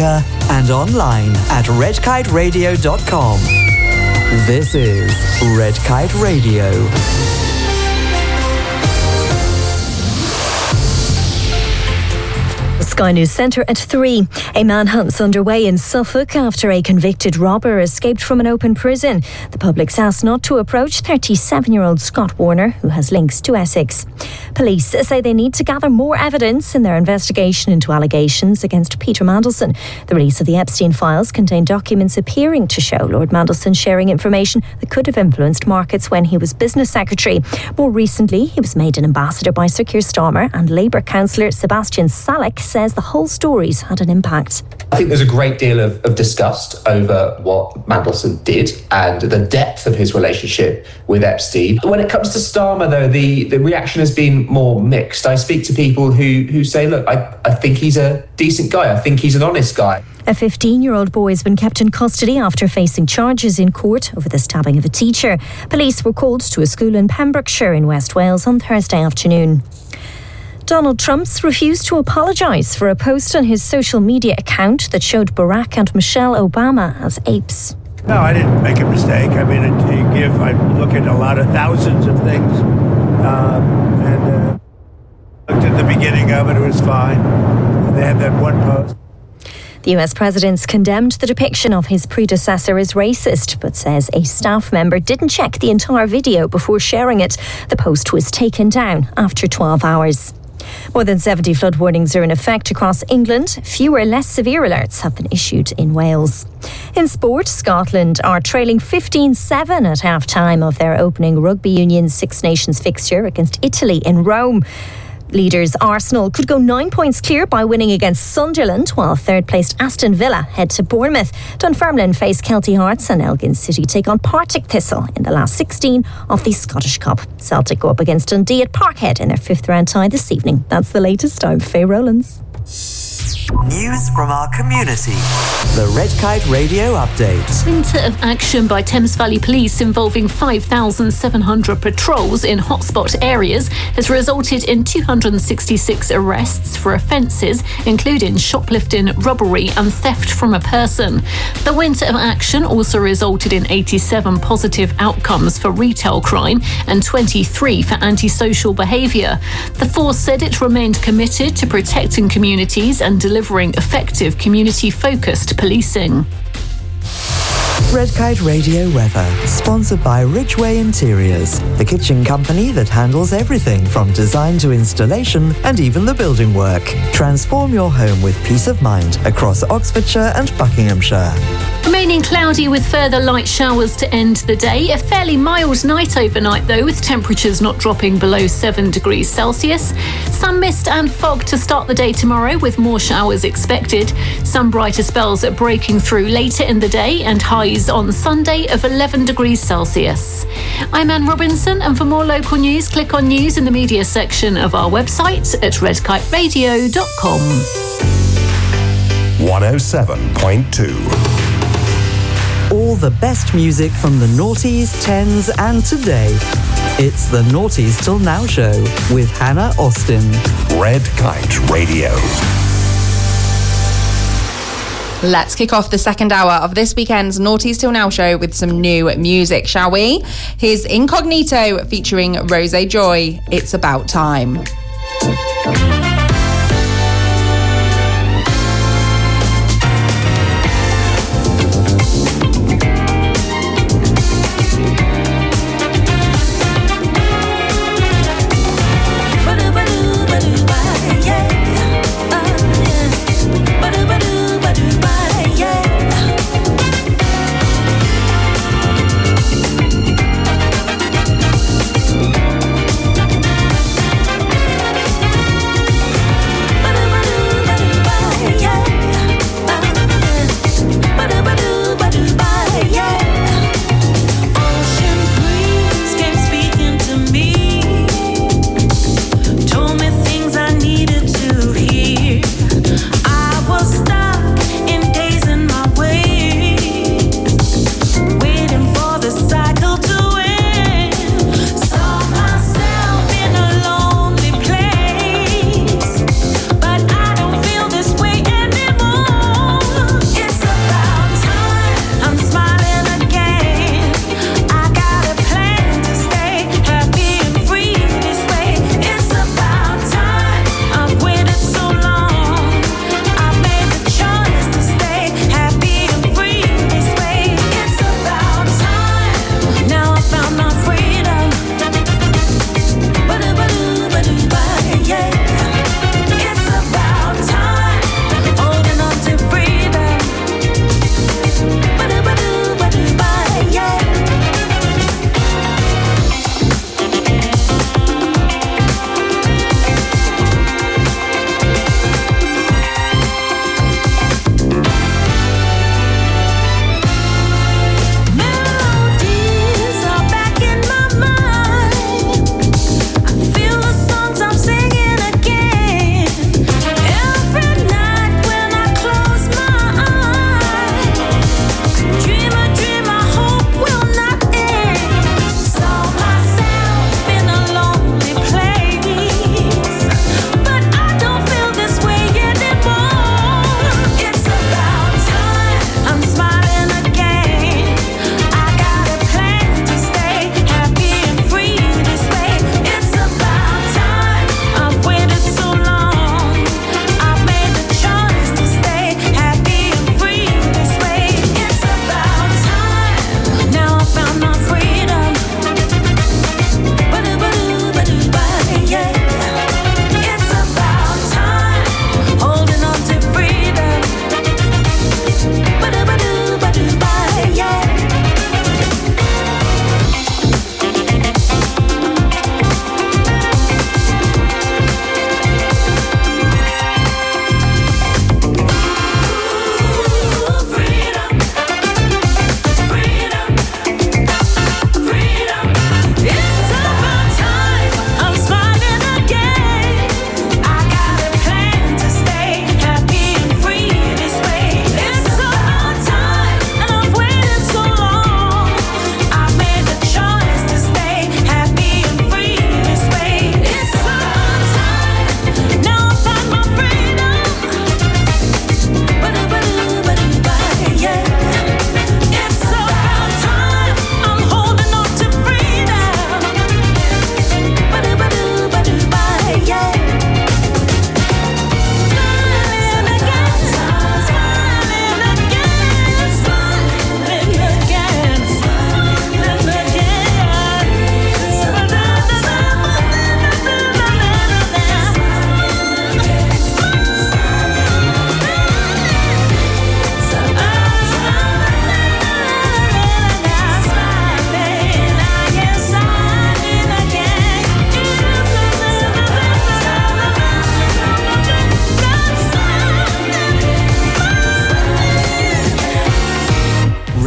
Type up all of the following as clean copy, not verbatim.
media and online at redkiteradio.com. This is Red Kite Radio. Sky News Centre at 3. A manhunt's underway in Suffolk after a convicted robber escaped from an open prison. The public's asked not to approach 37-year-old Scott Warner, who has links to Essex. Police say they need to gather more evidence in their investigation into allegations against Peter Mandelson. The release of the Epstein files contained documents appearing to show Lord Mandelson sharing information that could have influenced markets when he was business secretary. More recently, he was made an ambassador by Sir Keir Starmer, and Labour councillor Sebastian Salek says the whole story's had an impact. I think there's a great deal of disgust over what Mandelson did and the depth of his relationship with Epstein. When it comes to Starmer, though, the reaction has been more mixed. I speak to people who say, look, I think he's a decent guy. I think he's an honest guy. A 15-year-old boy has been kept in custody after facing charges in court over the stabbing of a teacher. Police were called to a school in Pembrokeshire in West Wales on Thursday afternoon. Donald Trump's refused to apologise for a post on his social media account that showed Barack and Michelle Obama as apes. No, I didn't make a mistake. I mean, I look at a lot of thousands of things, and looked at the beginning of it, it was fine. And they had that one post. The US President's condemned the depiction of his predecessor as racist, but says a staff member didn't check the entire video before sharing it. The post was taken down after 12 hours. More than 70 flood warnings are in effect across England. Fewer, less severe alerts have been issued in Wales. In sport, Scotland are trailing 15-7 at half-time of their opening Rugby Union Six Nations fixture against Italy in Rome. Leaders Arsenal could go 9 points clear by winning against Sunderland, while third-placed Aston Villa head to Bournemouth. Dunfermline face Kelty Hearts and Elgin City take on Partick Thistle in the last 16 of the Scottish Cup. Celtic go up against Dundee at Parkhead in their fifth round tie this evening. That's the latest. I'm Faye Rowlands. News from our community. The Red Kite Radio Update. Winter of action by Thames Valley Police involving 5,700 patrols in hotspot areas has resulted in 266 arrests for offences, including shoplifting, robbery and theft from a person. The winter of action also resulted in 87 positive outcomes for retail crime and 23 for antisocial behaviour. The force said it remained committed to protecting communities and delivering effective community-focused policing. Red Kite Radio weather, sponsored by Ridgeway Interiors, the kitchen company that handles everything from design to installation and even the building work. Transform your home with peace of mind across Oxfordshire and Buckinghamshire. Remaining cloudy with further light showers to end the day. A fairly mild night overnight though, with temperatures not dropping below 7 degrees Celsius. Some mist and fog to start the day tomorrow, with more showers expected. Some brighter spells are breaking through later in the day, and highs on Sunday of 11 degrees Celsius. I'm Anne Robinson, and for more local news, click on news in the media section of our website at redkiteradio.com. 107.2. All the best music from the noughties, 10s and today. It's the Noughties Till Now show with Hannah Austin. Red Kite Radio. Let's kick off the second hour of this weekend's Noughties Till Now show with some new music, shall we? Here's Incognito featuring Rose Joy. It's About Time.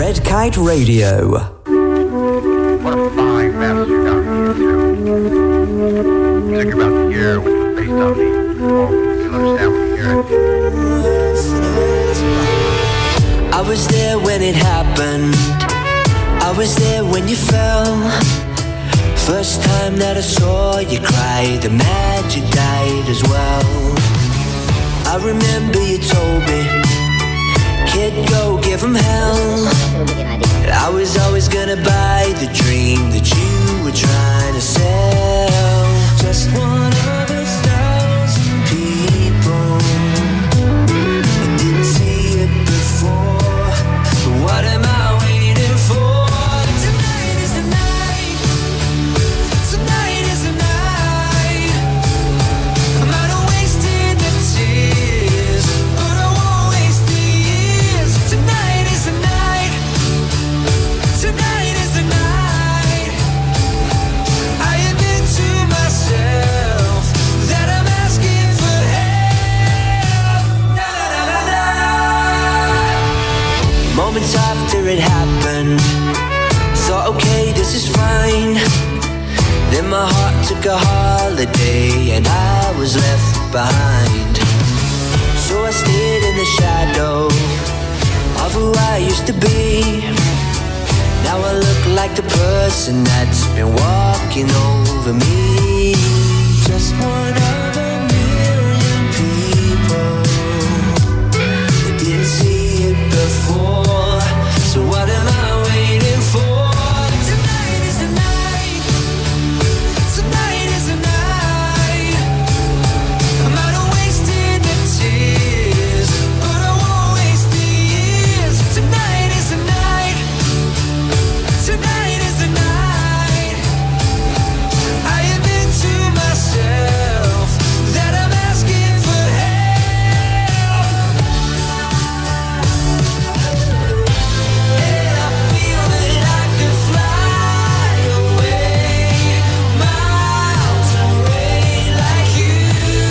Red Kite Radio. What a fine mess you got me into. Music about the year, which was based on the you'll understand when you hear it. I was there when it happened. I was there when you fell. First time that I saw you cry, the magic died as well. I remember you told me, kid, go give him hell. I was always gonna buy the dream that you were trying to sell. Just one of 1,000 people that didn't see it before. But what am I waiting for? Tonight is the night. Tonight is the night. I'm out of wasting the tears, but I won't waste the years. Tonight is the night. Tonight is the night. I admit to myself that I'm asking for help. Na, na, na, na. Moments after it happened, thought, okay, this is fine. Then my heart took a holiday and I was left behind. So I stayed in the shadow of who I used to be. Now I look like the person that's been walking over me. Just one of 1,000,000 people that didn't see it before. So what am I waiting for? Tonight is the night. Tonight is the night. I'm out of wasting the tears, but I won't waste the years. Tonight is the night. Tonight is the night. I admit to myself that I'm asking for help. And I feel that I could fly away, miles away like you.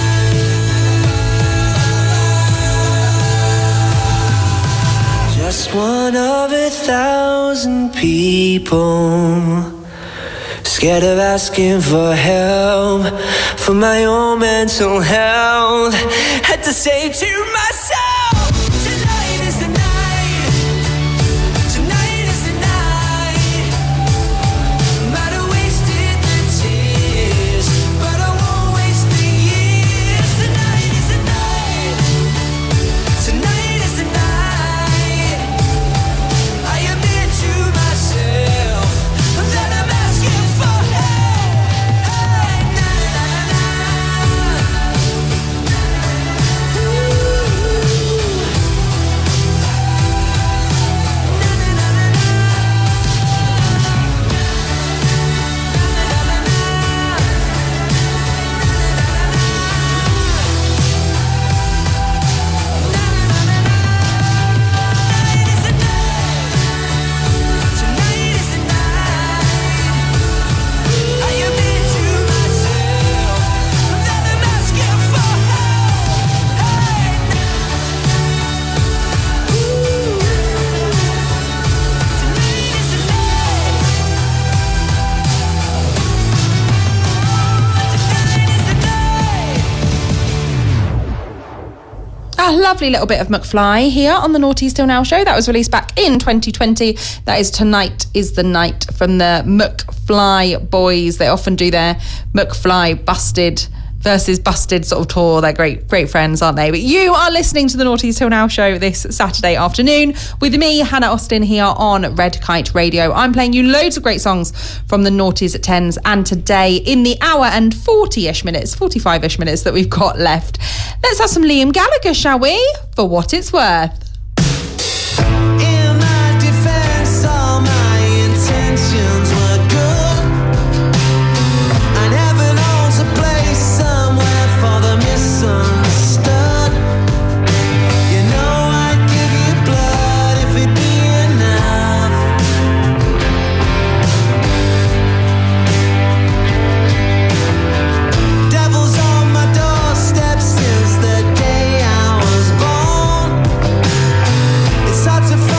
Just one of 1,000 people, scared of asking for help, for my own mental health. Had to say to myself, tonight is the night. Tonight is the night. Might have wasted the tears, but I won't waste the years. Tonight is the night. Tonight is the night. I admit to myself that I'm asking for help. Hey, na, na, na, A lovely little bit of McFly here on the Naughty Still Now show. That was released back in 2020. That is Tonight is the Night from the McFly Boys. They often do their McFly Busted versus Busted sort of tour. They're great friends, aren't they? But you are listening to the Naughty Till Now show this Saturday afternoon with me, Hannah Austin, here on Red Kite Radio. I'm playing you loads of great songs from the Naughties at 10s, and today in the hour and 45-ish minutes that we've got left, let's have some Liam Gallagher, shall we? For What It's Worth. In my defense, all my intentions were good. I never knows a place somewhere for the misunderstood. You know I'd give you blood if it'd be enough. Devil's on my doorstep since the day I was born. It's hard to find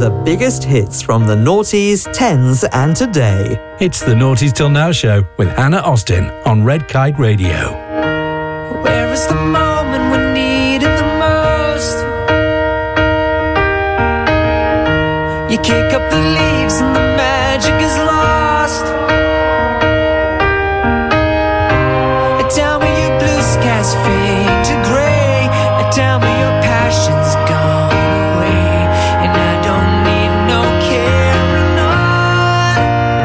the biggest hits from the noughties, tens and today. It's the Noughties Till Now show with Hannah Austin on Red Kite Radio. Where is the moment we need it the most? You kick up the leaves and the magic is lost. Tell me your blue skies fade to grey. Tell me your passion's gone away. And I don't need no carrying on.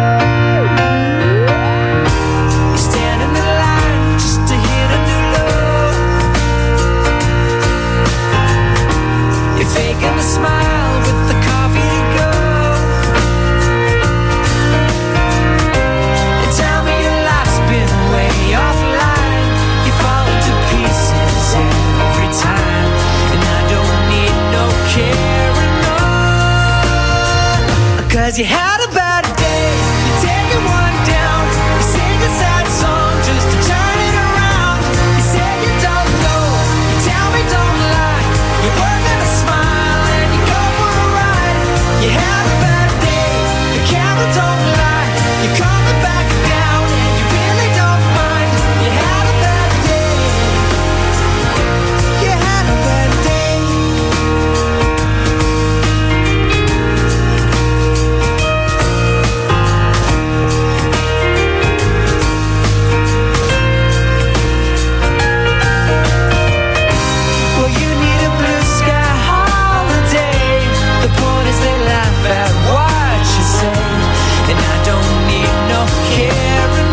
You stand in the line just to hit a new low. You're faking a smile with the coffee to go. And tell me your life's been way offline. You fall to pieces every time. And I don't need no carrying on. Cause you had a bad day. You take it one down. You sing a sad song just to turn it around. You say you don't know. You tell me don't lie. You work on a smile and you go for a ride. You had a bad day. The camera don't lie. You're coming back down and you really don't mind. You had a bad day. You had a bad day. Well, you need a blue sky holiday. The point is they laugh at what you say. And I don't need no carrying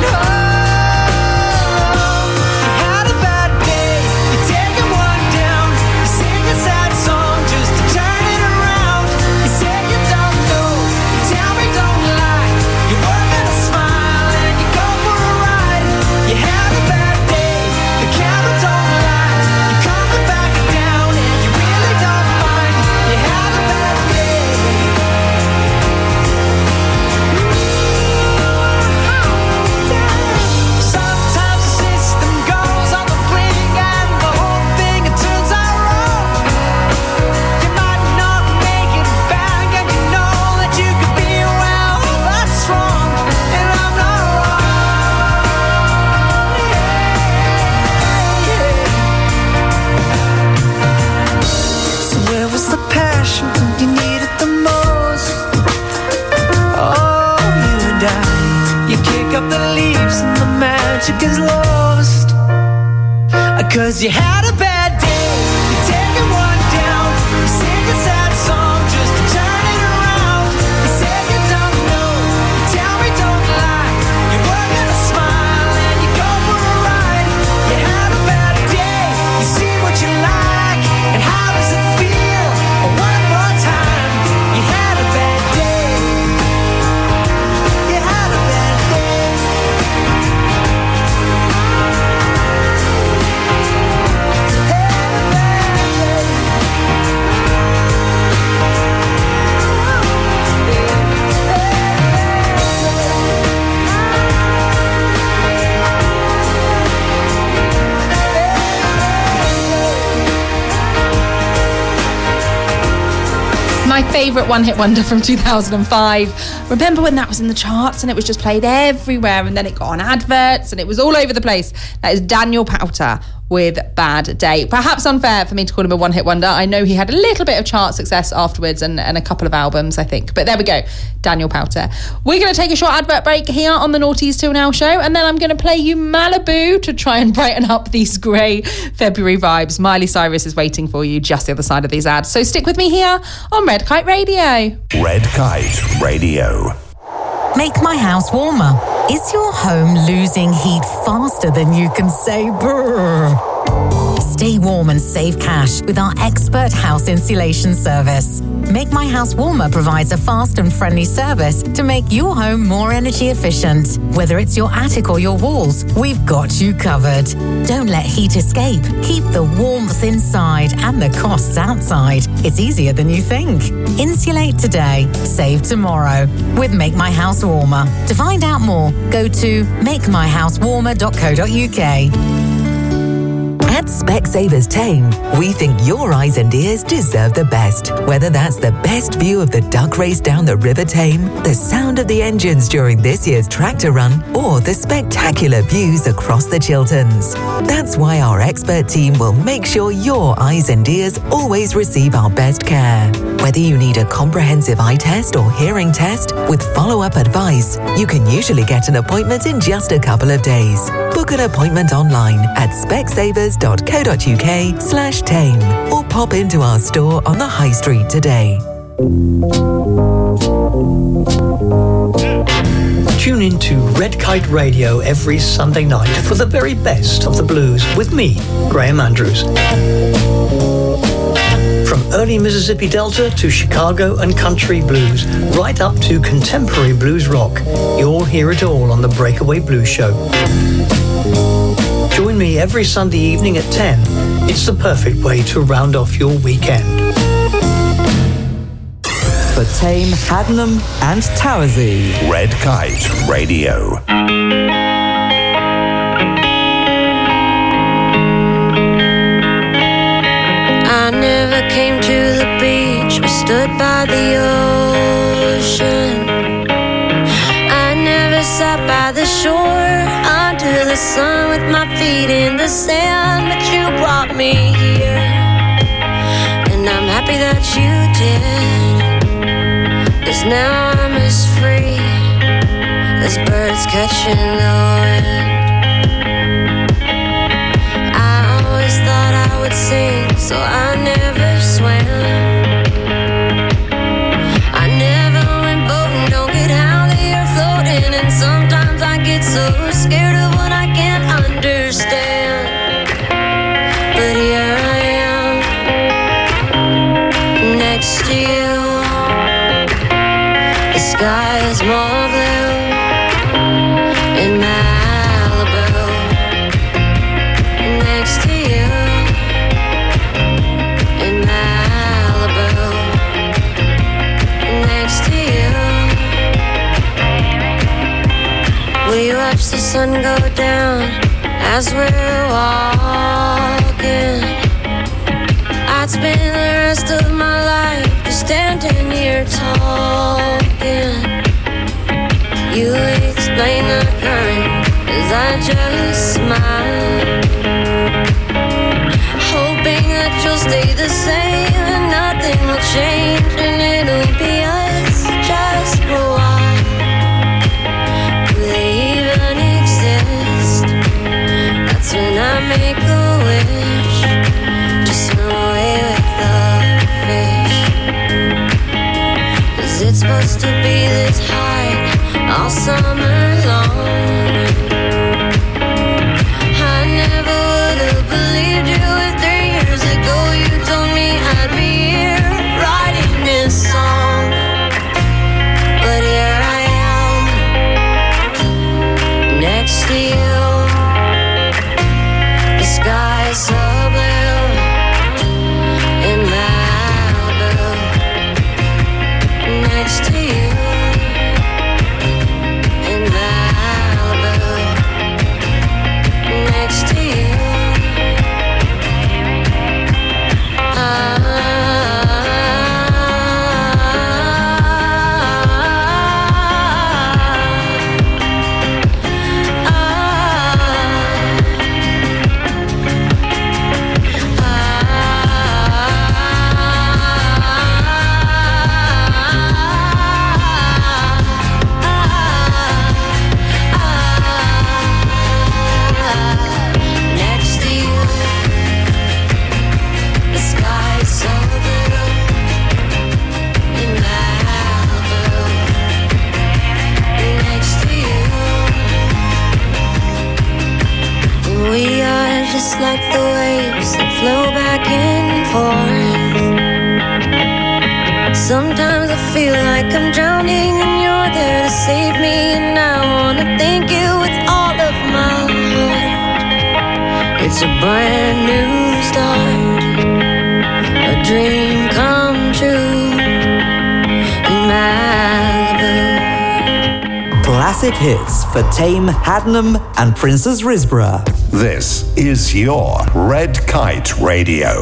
on. You had a bad day. You take it one down. You sing a sad song just to turn it around. You say you don't know. You tell me don't lie. You work on a smile and you go for a ride. You had a bad day. The camera don't lie. You're coming back down and you really don't mind. You had a bad day. Sometimes the system goes on the blink and the whole thing it turns out wrong. You might not make it back and you know that you could be well, that's wrong, and I'm not wrong. So where was the passion when you needed the most? Oh, you and I, you kick up the leaves and the magic is lost. Cause you had a bad day. You take it one down. You sing a sad song just to turn it around. You say you don't know. You tell me don't lie. You work on a smile and you go for a ride. You had a bad day. You see what you like and how does it feel? One more time. You had a bad day. You had a bad day. My favourite one-hit wonder from 2005. Remember when that was in the charts and it was just played everywhere and then it got on adverts and it was all over the place? That is Daniel Powter with Bad Day. Perhaps unfair for me to call him a one-hit wonder. I know he had a little bit of chart success afterwards and a couple of albums, I think. But there we go, Daniel Powter. We're going to take a short advert break here on the Noughties Till Now show, and then I'm going to play you Malibu to try and brighten up these grey February vibes. Miley Cyrus is waiting for you just the other side of these ads. So stick with me here on Red Kite Radio. Red Kite Radio. Make my house warmer. Is your home losing heat faster than you can say brrr? Stay warm and save cash with our expert house insulation service. Make My House Warmer provides a fast and friendly service to make your home more energy efficient. Whether it's your attic or your walls, we've got you covered. Don't let heat escape. Keep the warmth inside and the costs outside. It's easier than you think. Insulate today, save tomorrow with Make My House Warmer. To find out more, go to makemyhousewarmer.co.uk. At Specsavers Tame, we think your eyes and ears deserve the best. Whether that's the best view of the duck race down the River Tame, the sound of the engines during this year's tractor run, or the spectacular views across the Chilterns. That's why our expert team will make sure your eyes and ears always receive our best care. Whether you need a comprehensive eye test or hearing test with follow-up advice, you can usually get an appointment in just a couple of days. Book an appointment online at specsavers.co.uk/tame or pop into our store on the High Street today. Tune in to Red Kite Radio every Sunday night for the very best of the blues with me, Graham Andrews. From early Mississippi Delta to Chicago and country blues, right up to contemporary blues rock, you'll hear it all on the Breakaway Blues Show. Join me every Sunday evening at 10. It's the perfect way to round off your weekend. For Tame, Haddenham and Towersey. Red Kite Radio. I never came to the beach or stood by the ocean. I never sat by the shore under the sun with my feet in the sand, but you brought me here, and I'm happy that you did, 'cause now I'm as free as birds catching the wind. I always thought I would sink, so I never swam. I never went boating, don't get how they are floating, and sometimes I get so scared of what I can't understand. But here I am, next to you. The sky is more blue in Malibu, next to you in Malibu, next to you. We watch the sun go down as we're walking. I'd spend the rest of my life just standing here talking. You explain the current as I just smile, hoping that you'll stay the same and nothing will change, and it'll be us just for a while. Do they even exist? That's when I make a wish, just swim away with the fish, 'cause it's supposed to be this high all summer long. I never would have believed you if 3 years ago you told me I'd be here writing this song. But here I am, next to you. The sky's so blue in Malibu, next to you. Next to you. Just like the waves that flow back and forth. Sometimes I feel like I'm drowning and you're there to save me, and I wanna thank you with all of my heart. It's a brand new start, a dream come true in Malibu. Classic classic hits for Tame Haddenham and Princess Risborough. This is your Red Kite Radio.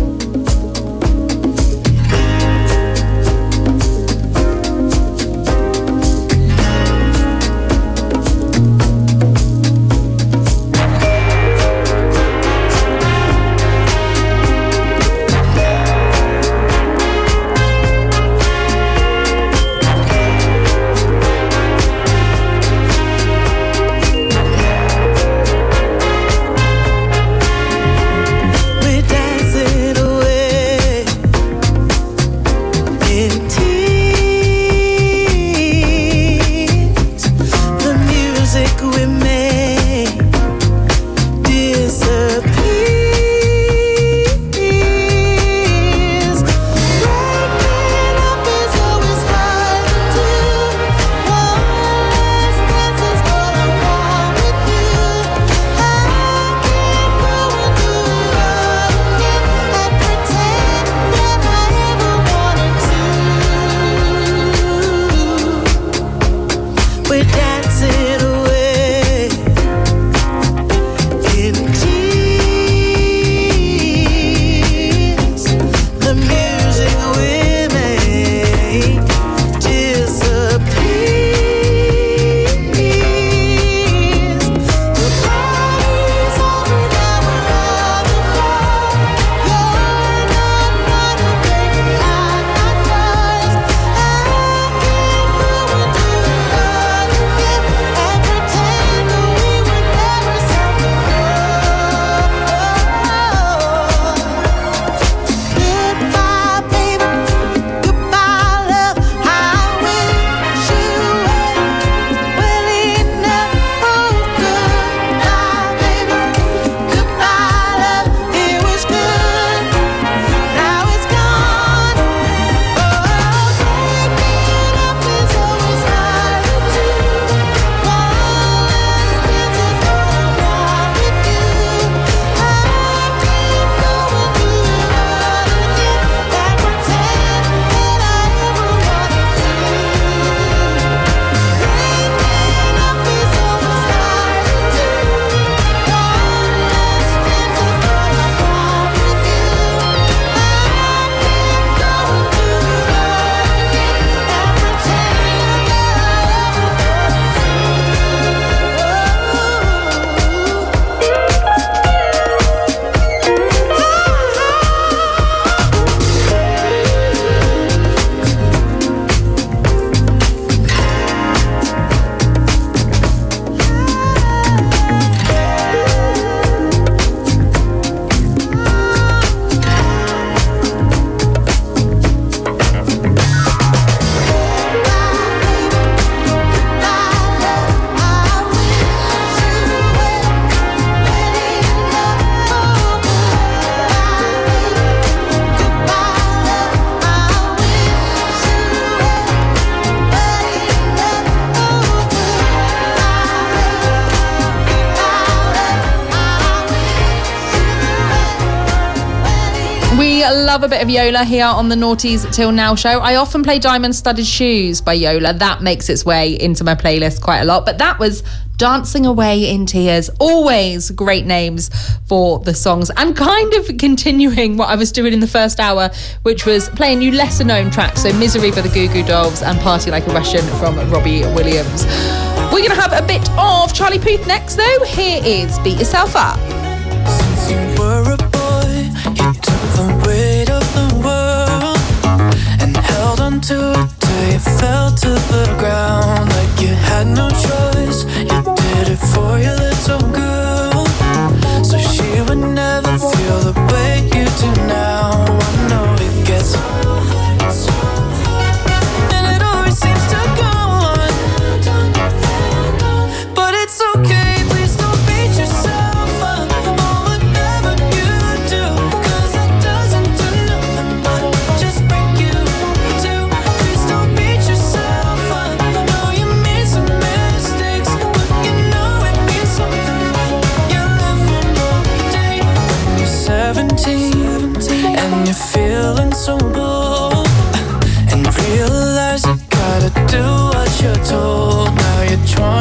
Love a bit of Yola here on the Naughties Till Now show. I often play Diamond Studded Shoes by Yola. That makes its way into my playlist quite a lot. But that was Dancing Away in Tears. Always great names for the songs. And kind of continuing what I was doing in the first hour, which was playing you lesser known tracks. So Misery by the Goo Goo Dolls and Party Like a Russian from Robbie Williams. We're going to have a bit of Charlie Puth next though. Here is Beat Yourself Up. Since you were a boy, you took the weight of the world and held on to it till you fell to the ground. Like you had no choice, you did it for your little girl, so she would never feel the way you do now. I know it gets so hard, and it always seems to go on, but it's okay. Please don't beat yourself up for whatever you do, 'cause it doesn't do nothing but just break you too. Please don't beat yourself up. Know you made some mistakes, but you know it means something when you live one more day. When you're 17 and you're feeling so bold and realize you gotta do what you're told. Now you're trying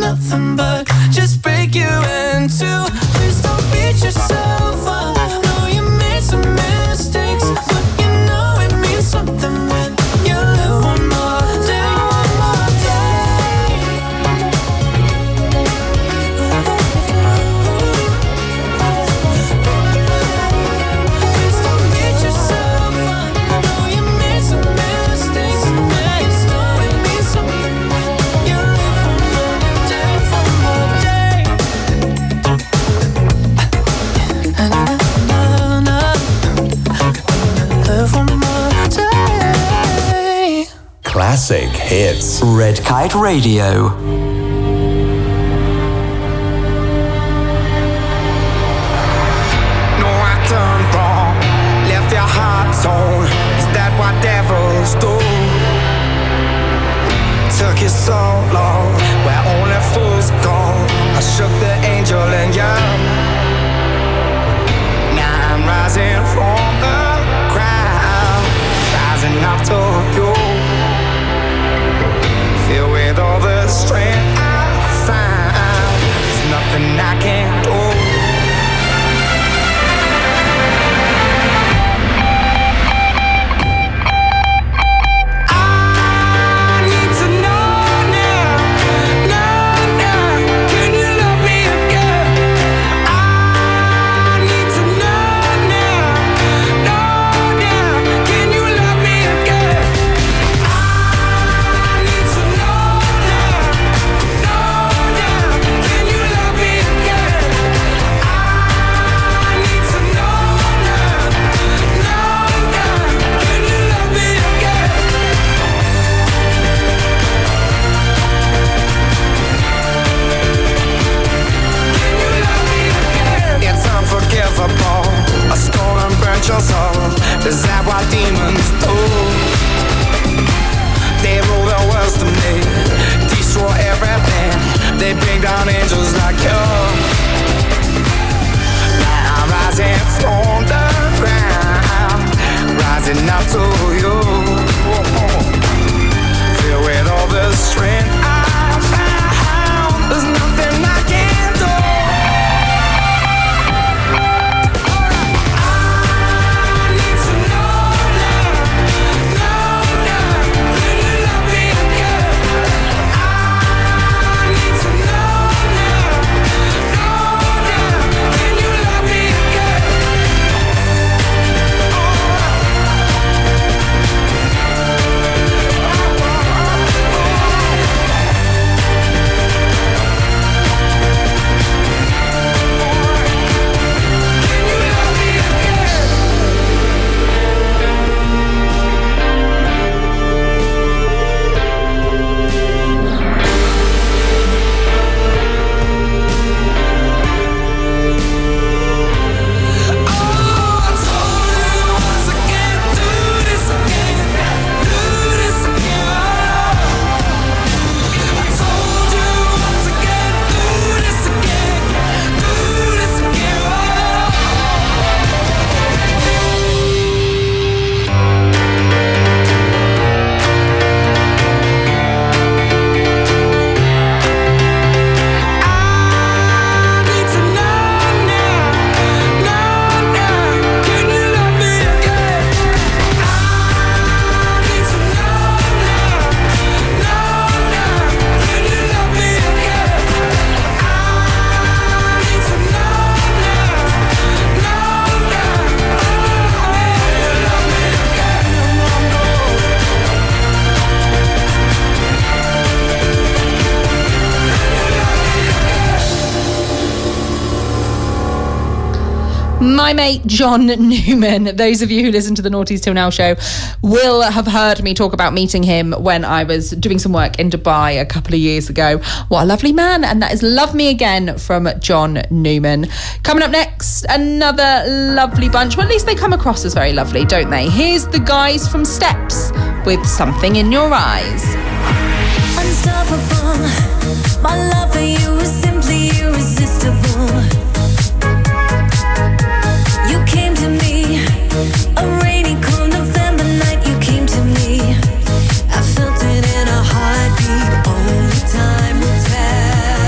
nothing but just break you in two. Please don't beat yourself up. Know you made some mistakes, but you know it means something when you live one more day. Please don't beat yourself up. Know you made some mistakes, but you know it means something when you live one more day. Live one more day. Classic hits. Red Kite Radio. No, I done wrong, left your heart torn. Is that what devils do? Took you so long, where only fools go. I shook the angel in you. Now I'm rising from the ground, rising up to you. Filled with all the strength I find, there's nothing I can't do. A storm burnt your soul. Is that what demons do? They rule the world to me, destroy everything. They bring down angels like you. Now I'm rising from the ground, rising up to you. Filled with all the strength I found, there's nothing I can't do. My mate John Newman, those of you who listen to the Naughties Till Now show will have heard me talk about meeting him when I was doing some work in Dubai a couple of years ago. What a lovely man. And that is Love Me Again from John Newman. Coming up next, another lovely bunch. Well, at least they come across as very lovely, don't they? Here's the guys from Steps with Something in Your Eyes. Unstoppable, my love for you is simply irresistible. You came to me, a rainy, cold November night. You came to me, I felt it in a heartbeat. Only time will tell.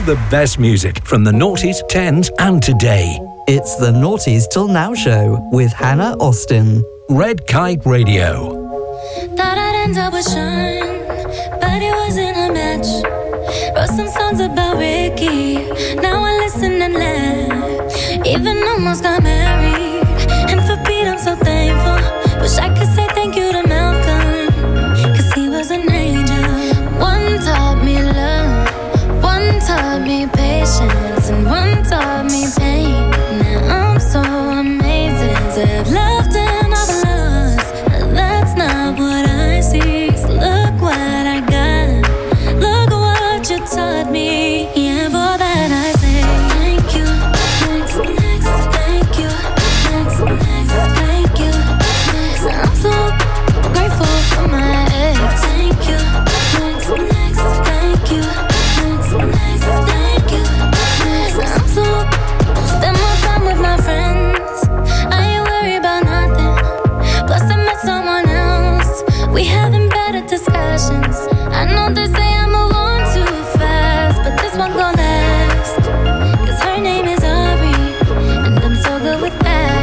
of the best music from the noughties, 10s and today. It's the Noughties Till Now show with Hannah Austin. Red Kite Radio. Thought I'd end up with Sean, but it wasn't a match. Wrote some songs about Ricky, now I listen and laugh. Even almost got married, and for Pete I'm so thankful. Wish I could say thank you to Malcolm, cause he was an angel. One taught me love, one taught me patience, and one taught me pain. Now I'm so amazing to have loved and I've lost. That's not what I see. So look what I got. Look what you taught me. Yeah, for that I say thank you. Next, thank you. Next, thank you. Next, I'm so grateful for my ex. Thank you. Next, thank you. Next, thank you. Next, I'm so spend more time with my friends. I ain't worried about nothing. Plus I met someone else. We having better discussions. I know they say I move on too fast, but this one gon' last. Cause her name is Ari, and I'm so good with that.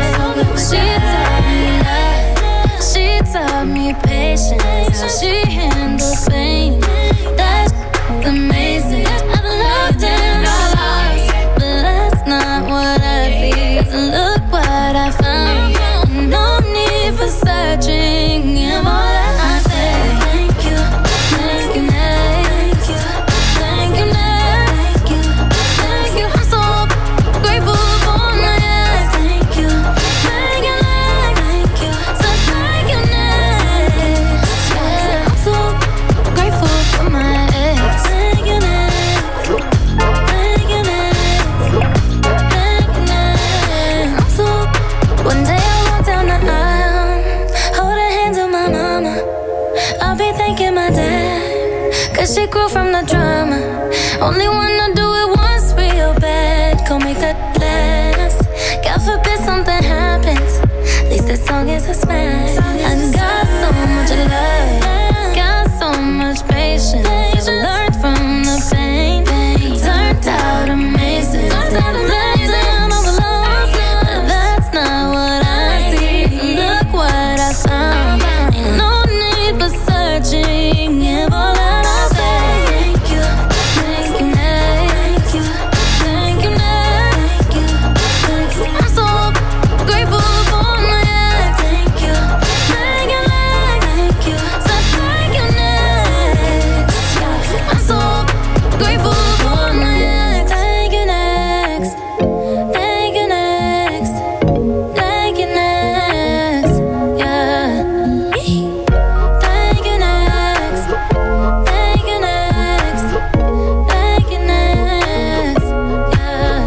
She taught me patience. How she handles pain. That's amazing. I've loved and I lost, but that's not what I feel. Cause look what I found. No need for searching. Yeah, more than I say. Thank you. Thank you. Thank you. Thank you. Thank you. Thank you. I'm so grateful for my ex. Thank you. Thank you. Thank you. So thank you next. Yeah, I'm so grateful for my ex. Thank you next. Thank you next. Thank you next. I'm so. One day I walk down the aisle, holding hands with my mama. I'll be thanking my dad, cause she grew from the drama. Only wanna do it once real bad. Go make that last. God forbid something happens. At least this song is a smash. I got so much love, got so much patience. I learned from the pain. It turned out amazing. Turned out amazing. That's not what I see. Look what I found. Ain't no need for searching. Yeah, all that I say. Thank you. Thank you. Thank you. Thank you. Thank you. Thank you. I'm so grateful for my ex. Thank you. Thank you. Thank you. So thank you next. I'm so grateful for my ex. Thank you next. Thank you next. Thank you next. Yeah. Thank you next. Thank you next. Thank you next. Yeah.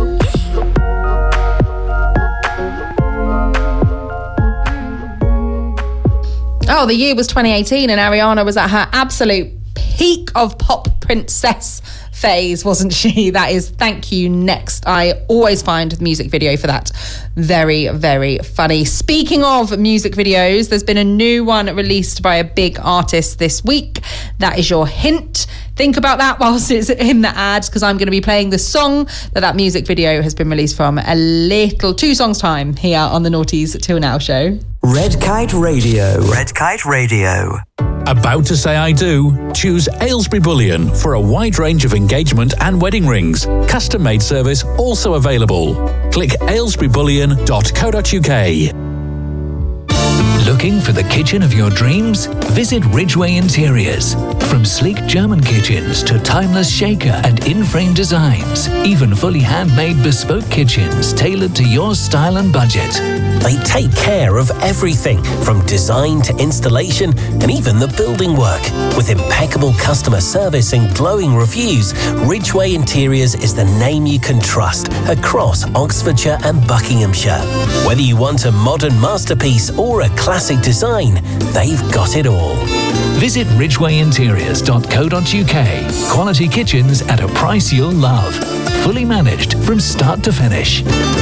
Oh, the year was 2018 and Ariana was at her absolute peak of pop princess phase, wasn't she? That is Thank You Next. I always find the music video for that very, very funny. Speaking of music videos, there's been a new one released by a big artist this week. That is your hint. Think about that whilst it's in the ads, because I'm going to be playing the song that music video has been released from a little 2 songs time here on the Noughties Till Now show. Red Kite Radio. Red Kite Radio. About to say I do? Choose Aylesbury Bullion for a wide range of engagement and wedding rings. Custom-made service also available. Click aylesburybullion.co.uk. Looking for the kitchen of your dreams? Visit Ridgeway Interiors. From sleek German kitchens to timeless shaker and in-frame designs, even fully handmade bespoke kitchens tailored to your style and budget. They take care of everything, from design to installation and even the building work. With impeccable customer service and glowing reviews, Ridgeway Interiors is the name you can trust across Oxfordshire and Buckinghamshire. Whether you want a modern masterpiece or a classic design, they've got it all. Visit ridgwayinteriors.co.uk. Quality kitchens at a price you'll love. Fully managed from start to finish.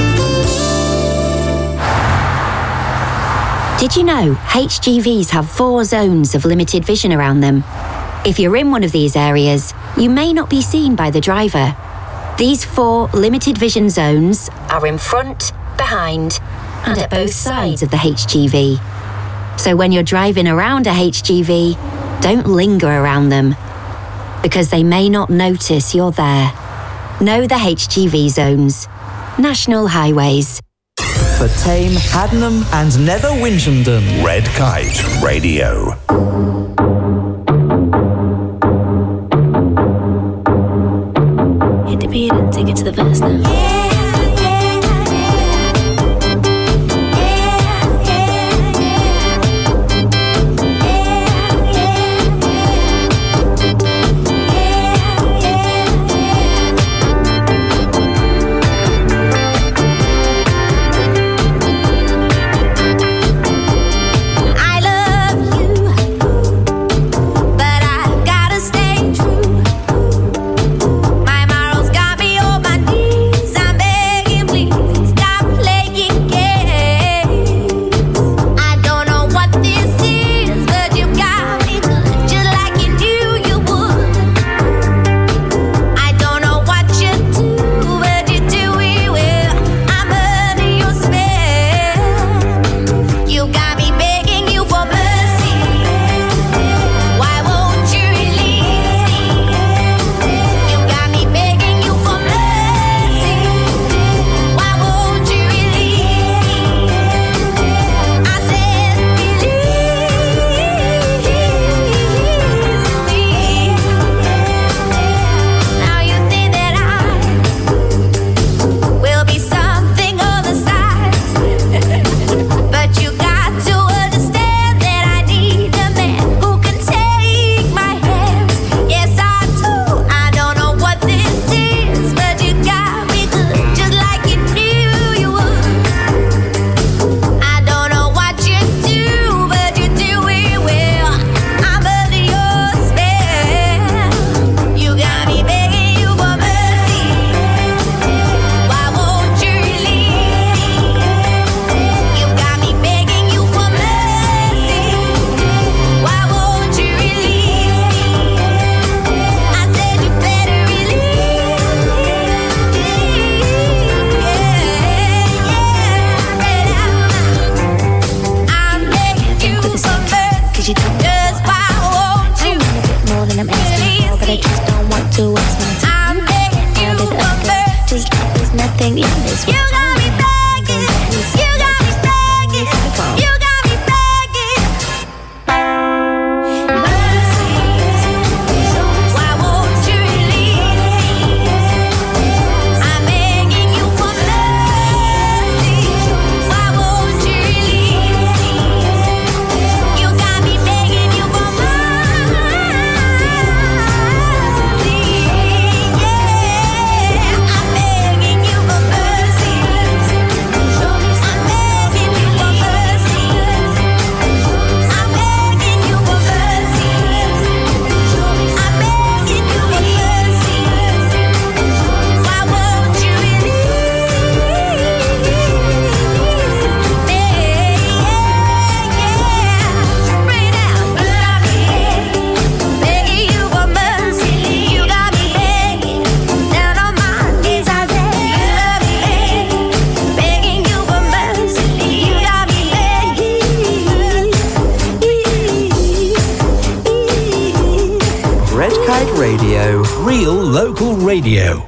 Did you know HGVs have 4 zones of limited vision around them? If you're in one of these areas, you may not be seen by the driver, These 4 limited vision zones are in front, behind, and at both sides of the HGV. So when you're driving around a HGV, don't linger around them, because they may not notice you're there. Know the HGV zones. National Highways. For Tame, Haddenham and Nether Winchendon. Red Kite Radio. Hit the beat and take it to the verse now. Radio. Real local radio.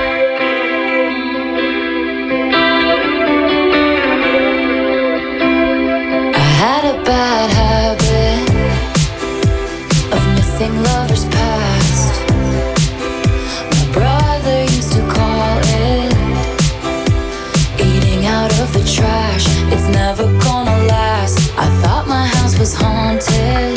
I had a bad habit of missing lovers past. My brother used to call it eating out of the trash. It's never gonna last. I thought my house was haunted.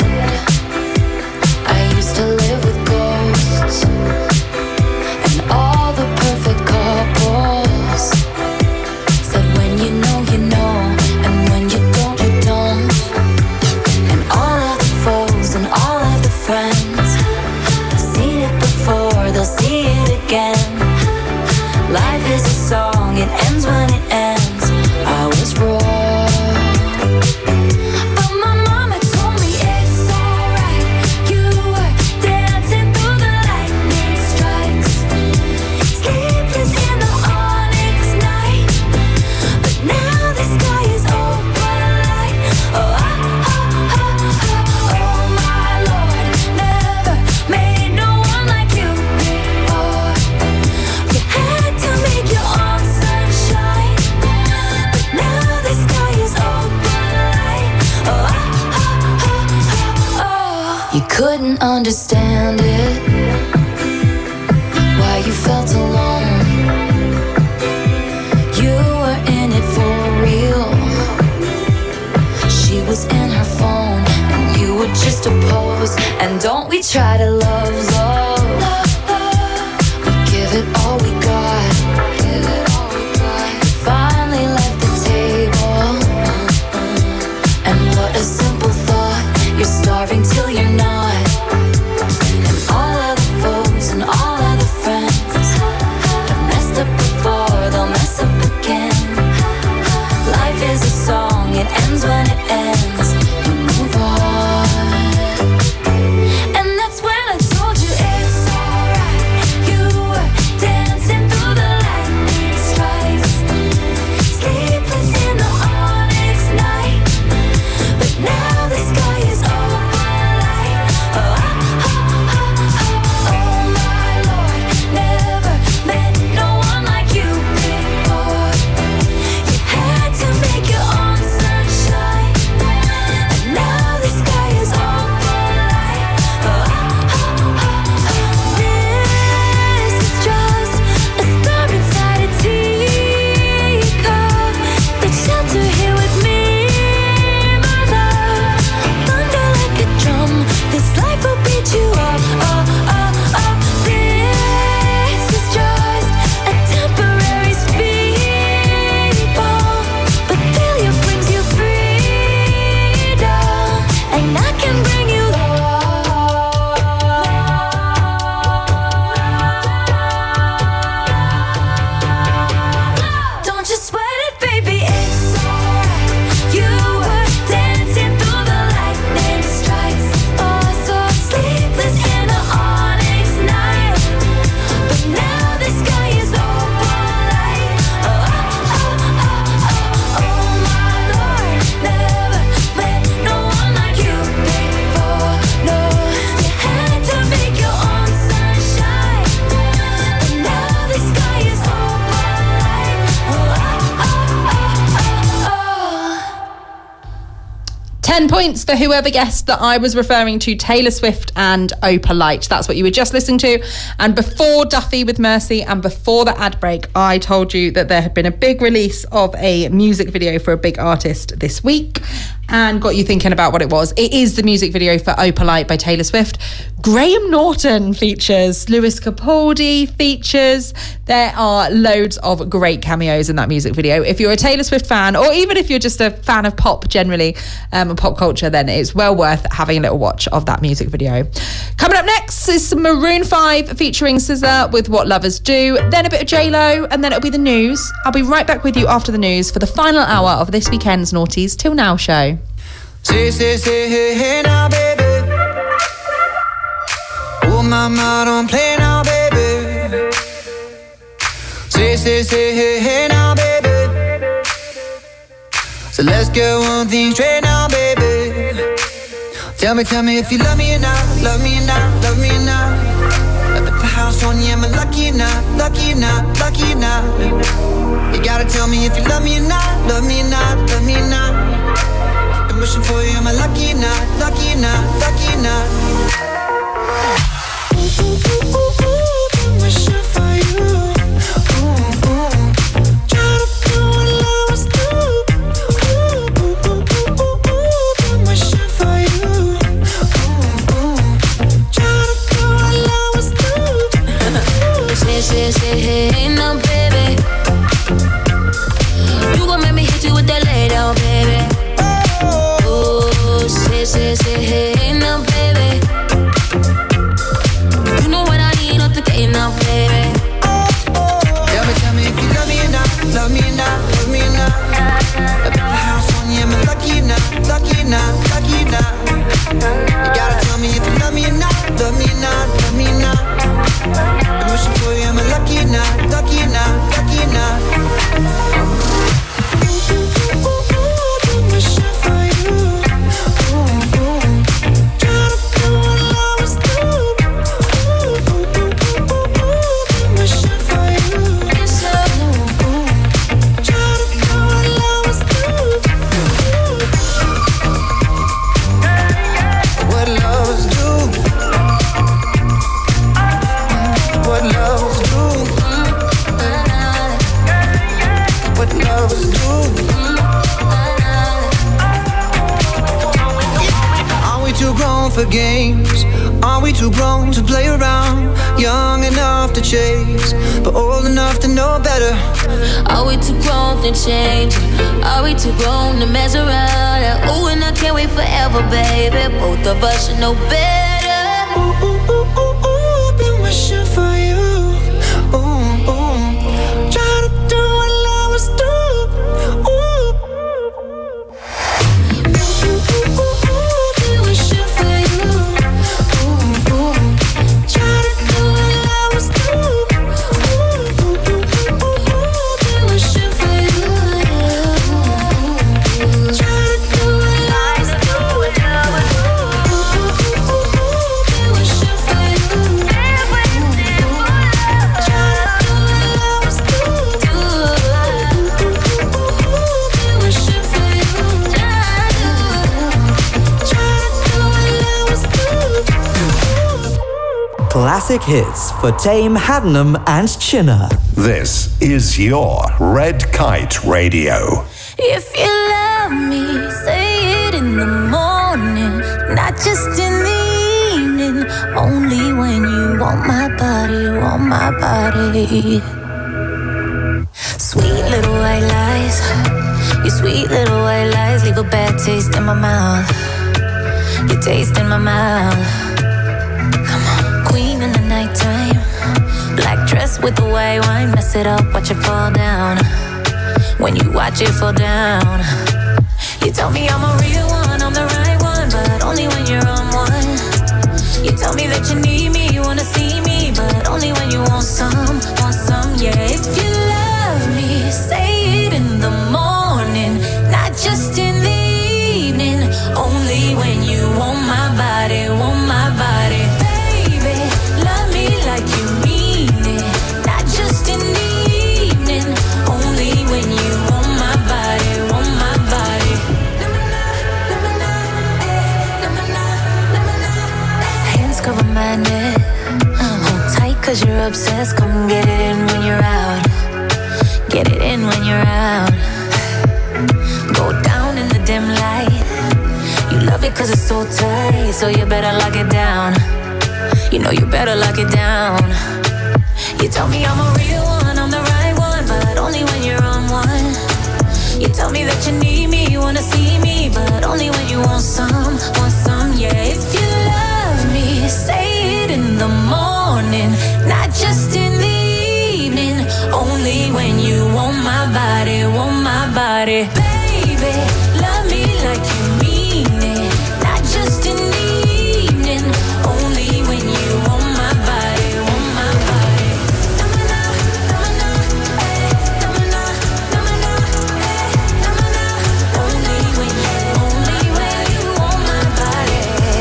I used to live with ghosts and all the perfect couples said when you know, and when you don't, you don't. And all of the foes and all of the friends seen it before, they'll see it again. Life is a song, it ends when it ends. I was wrong. Sleep understand it. Why you felt alone. You were in it for real. She was in her phone, and you were just a pose. And don't we try to love, we give it all we got. Finally left the table, and what a simple thought. You're starving till you're not. And all of the foes and all of the friends have messed up before, they'll mess up again. Life is a song, it ends when it ends. You move on. And that's when I told you it's alright. You were dancing through the lightning strikes, sleepless in the onyx night. But now the sky is open light. Oh my Lord, never met no one like you before. You had to make your own sunshine, and now the sky is open light. This is just a star inside a teacup. Let's shelter here with me, my love. Thunder like a drum, this life will beat you up. This is just a temporary speed bump, but failure brings you freedom, and I can bring you love. Don't you sweat it, baby, it's alright. You were dancing through the lightning strikes, oh so sleepless in the onyx night. But now the sky is open light. Oh my Lord, never met no one like you before. No, you had to make your own sunshine, and now the sky is open light. 10 points for whoever guessed that I was referring to Taylor Swift and Opalite. That's what you were just listening to. And before Duffy with Mercy and before the ad break, I told you that there had been a big release of a music video for a big artist this week and got you thinking about what it was. It is the music video for Opalite by Taylor Swift. Graham Norton features, Lewis Capaldi features. There are loads of great cameos in that music video. If you're a Taylor Swift fan, or even if you're just a fan of pop generally, and pop culture, then it's well worth having a little watch of that music video. Coming up next is some Maroon 5 featuring SZA with What Lovers Do, then a bit of J-Lo, and then it'll be the news. I'll be right back with you after the news for the final hour of this weekend's Naughties Till Now show. Say, hey now, baby. Oh, mama, don't play now, baby. Say, hey now, baby. So let's get one thing straight now, baby. Tell me if you love me or not, love me or not, love me or not. At the house on you, am I lucky or not, lucky or not, lucky or not? You gotta tell me if you love me or not, love me or not, love me or not. I'm wishing for you, am I lucky or not, lucky or not, lucky or not? Ooh, ooh, ooh, ooh, ooh, I'm wishing for you. Ooh, ooh. Try to do what lovers do. Ooh, ooh, ooh, ooh, ooh, ooh, I'm wishing for you. Ooh, ooh. Try to do what lovers do. Say, hey now, baby. You gon' make me hit you with that lay down, baby. Oh, say, hey now, baby. the games? Are we too grown to play around? Young enough to chase, but old enough to know better. Are we too grown to change? Are we too grown to mess around? Ooh, and I can't wait forever, baby. Both of us should know better. Ooh, ooh, ooh, ooh, ooh, been wishing for you. Ooh, ooh. Try to do what lovers do. Ooh. Classic hits for Tame, Haddenham and Chinner. This is your Red Kite Radio. If you love me, say it in the morning, not just in the evening. Only when you want my body, want my body. Sweet little white lies, your sweet little white lies leave a bad taste in my mouth. Your taste in my mouth. Queen in the nighttime, black dress with the white wine, mess it up, watch it fall down. When you watch it fall down, you tell me I'm a real one, I'm the right one, but only when you're on one. You tell me that you need me, you wanna see me, but only when you want some, yeah. If you love me, say it in the morning, not just in the evening. Only when you want my body, want my body. Love me like you mean it, not just in the evening. Only when you want my body, want my body. Hands cover my neck, hold tight cause you're obsessed. Come get it in when you're out, get it in when you're out. Go down in the dim light, you love it cause it's so tight, so you better lock it down. You know you better lock it down. You tell me I'm a real one, I'm the right one, but only when you're on one. You tell me that you need me, you wanna see me, but only when you want some, yeah. If you love me, say it in the morning, not just in the evening. Only when you want my body, want my body. Baby, love me like you mean it, not just in the evening. Only when you want my body, want my body. Only when you want my body.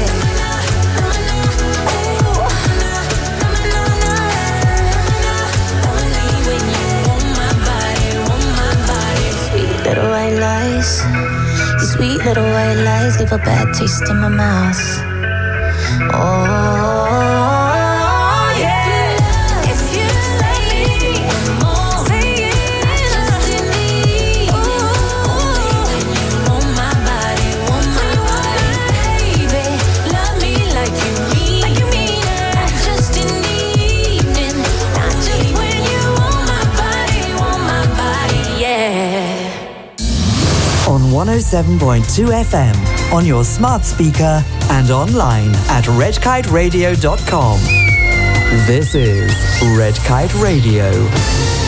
Only when you want my body, want my body. Sweet little white lies, your sweet little white lies leave a bad taste in my mouth. Oh, yeah. If you say it more, say it just in me. Only when you want my body, want my body. Baby, love me like you mean it, not just in the evening, not just when you want my body, yeah. On 107.2 FM, on your smart speaker and online at redkiteradio.com. This is Red Kite Radio.